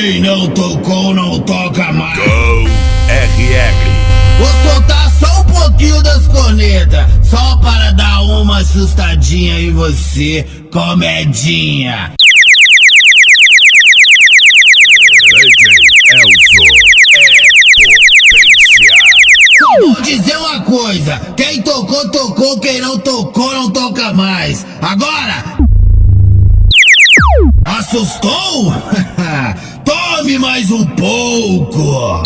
Quem não tocou, não toca mais. Gol RR. Vou soltar só um pouquinho das cornetas, só para dar uma assustadinha em você, comedinha. DJ Elzo é potência. Vou dizer uma coisa, quem tocou, tocou, quem não tocou, não toca mais. Agora, assustou? Tome mais um pouco.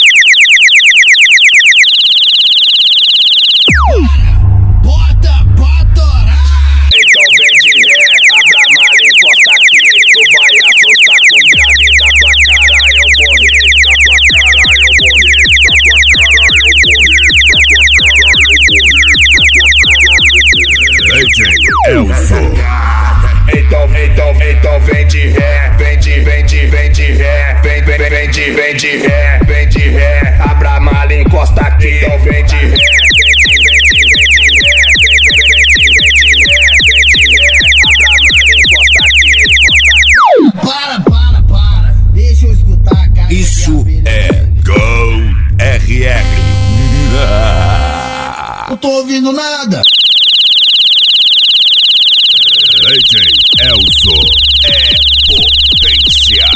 Bota pra torar. Então vem de ré, abra a mala, encosta aqui. Tu vai assustar com grave da tua cara. Eu vou rir da tua cara, eu vou rir da tua cara, eu vou rir da tua cara, eu vou rir da tua cara, eu vou rir. DJ Elzo. Então vem de ré, vem de ré, vem de ré, abra a mala, encosta aqui. Então vem de ré, abra a mala, encosta aqui. Para, deixa eu escutar a cara. Isso é Gol RR. Não tô ouvindo nada. DJ Elzo é potência.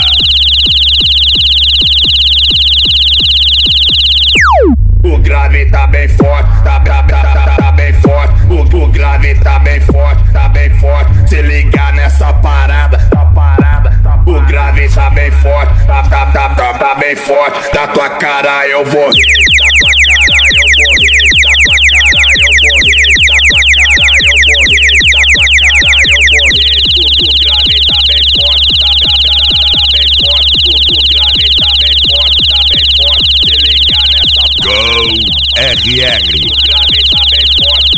O grave tá bem forte, tá bem forte. O grave tá bem forte, Se ligar nessa parada, O grave tá bem forte, tá bem forte. Da tua cara eu vou rir, da tua cara eu vou rir, da tua cara eu vou rir, da tua cara eu vou rir, da tua cara eu vou rir. O grave tá bem forte, tá bem forte. O grave tá bem forte, Se ligar nessa parada. Gol RR. O grave tá bem forte.